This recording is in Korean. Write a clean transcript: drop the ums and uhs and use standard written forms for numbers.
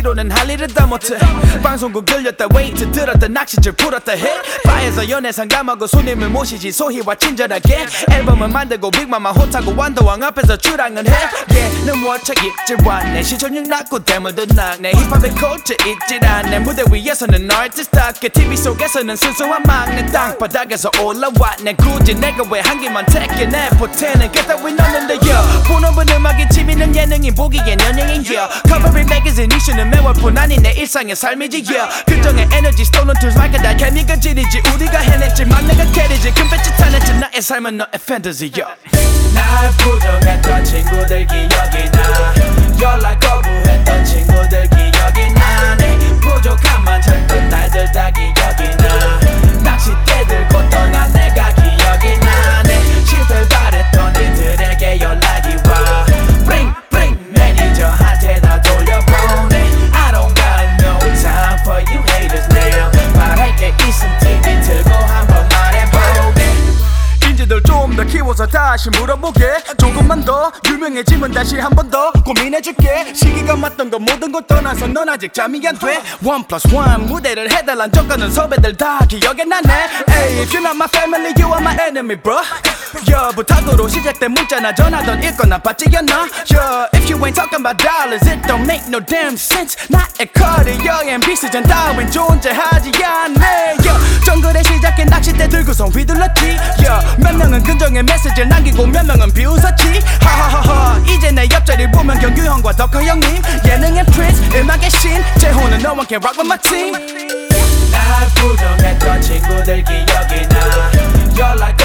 피로는 할 일을 다 못해. 방송국 들렸다 웨이트 들었다 낚시줄 풀었다 해. 바에서 연애 상담하고 손님을 모시지 소희와 친절하게. 앨범을 만들고 빅마마 호타고 완도왕 앞에서 출항을 해. 얘는 월척 입질 왔네. 시청률 낮고 대물도 낙네. 힙합의 코트 있질 않네. 무대 위에서는 아티스트답게 TV 속에서는 순수한 막내. 땅바닥에서 올라왔네. 굳이 내가 왜 한 개만 택해. 내 포텐은 그따윈 없는데요. 본업은 음악인 취미는 예능인 보기엔 연예인이야. 커버린 매거진 이슈는 매월뿐 아닌 내 일상의 삶이지요. 긍정의 에너지 스토는 툴스 마이크 다 케미가 지리지. 우리가 해냈지 막내가 캐리지. 금배치 타냈지 나의 삶은 너의 판타지요. 날 부정했던 친구들 기억이 나. 연락 거부했던 친구들 기억이 나네. 부족함만 찾던 날들 다 기억이 나. 낚싯대 들고 떠난 내가 기억이 나네. 실패 바랬던 이들에게 연락이 와. Bring bring 매니저한테 다 돌려보내. I don't got no time for you haters now. 말할 게 있음 TV 틀고 한번 말해보게. 인지들 좀 더 키워서 다시 물어보게. 조금만 더 유명해지면 다시 한 번 더 고민해줄게. 시기가 맞던 건 모든 것 떠나서 넌 아직 잠이 안 돼. 1+1 무대를 해달란 적가는 섭외들 다 기억에 나네. Hey, if you're not my family, you are my enemy, bro. 여부타도로 시작된 문자나 전화던 읽거나 받지였나. If you ain't talking about dollars, it don't make no damn sense. 나의 커리어엔 비스전 따윈 존재하지 않네. 정글에 시작해 낚싯대 들고서 휘둘렀지. 몇 명은 긍정의 메시지를 남기고 몇 명은 비웃었지. 하하하하 이제 내 옆자리 보면 경규형과 덕화 형님. 예능의 프린스 음악의 신 재호는 no one can rock with my team. 날 부정했던 친구들 기억이 나. 연락